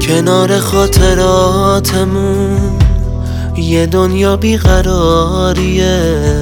کنار خاطراتمون یه دنیا بیقراریه.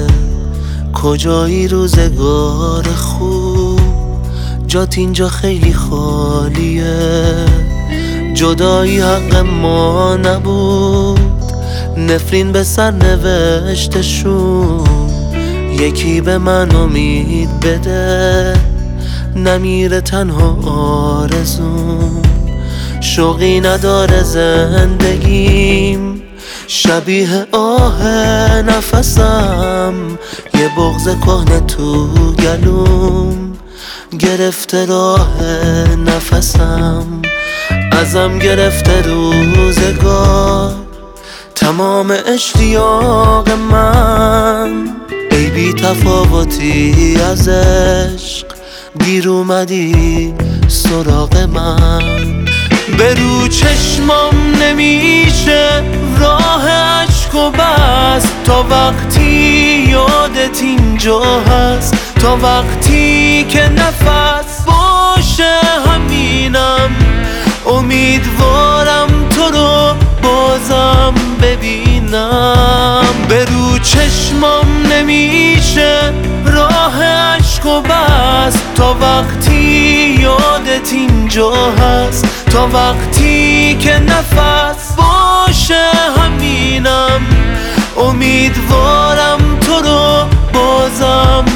کجایی روزگار خوب، جات اینجا خیلی خالیه. جدایی حق ما نبود، نفرین به سر نوشتشون. یکی به من امید بده، نمیره تنها آرزوم. شوقی نداره زندگیم، شبیه آه نفسم. یه بغض کهنه تو گلوم، گرفته راه نفسم. ازم گرفته روزگار، تمام اشتیاق من. ای بی تفاوتی از عشق، دیر اومدی سراغ من. به رو چشمام نمیشه راه عشق و بس، تا وقتی یادت اینجا هست، تا وقتی که نفس باشه همینم. امیدوارم تو رو بازم ببینم. به رو چشمام نمیشه راه عشق و بس، تا وقتی یادت اینجا هست، تا وقتی که نفس باشه همینم. امیدوارم تو رو بازم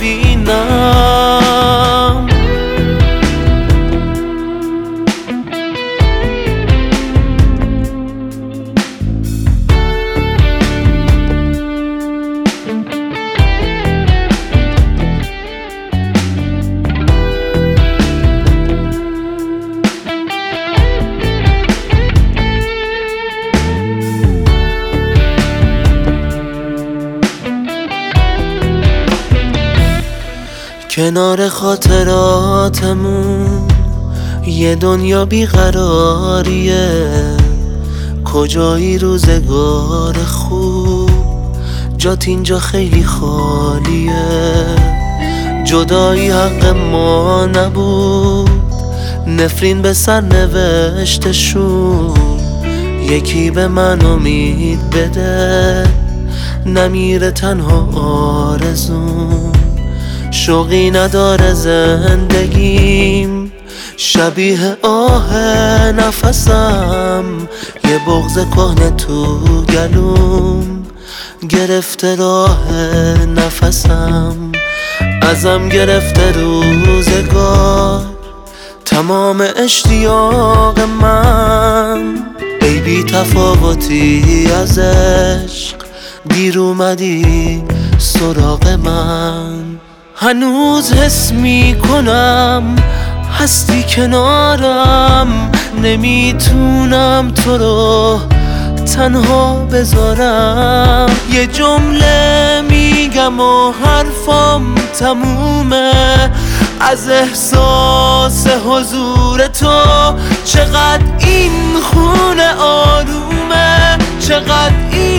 ببینم. کنار خاطراتمون یه دنیا بیقراریه. کجایی روزگار خوب، جات اینجا خیلی خالیه. جدایی حق ما نبود، نفرین به سر نوشتشون. یکی به من امید بده، نمیره تنها آرزوم. شوقی نداره زندگیم، شبیه آه نفسم. یه بغض کهنه تو گلوم، گرفته راه نفسم. ازم گرفته روزگار، تمام اشتیاق من. ای بی تفاوتی از عشق، دیر اومدی سراغ من. هنوز حس میکنم هستی کنارم، نمیتونم تو رو تنها بذارم. یه جمله میگم و حرفم تمومه، از احساس حضور تو. چقدر این خونه آرومه، چقدر این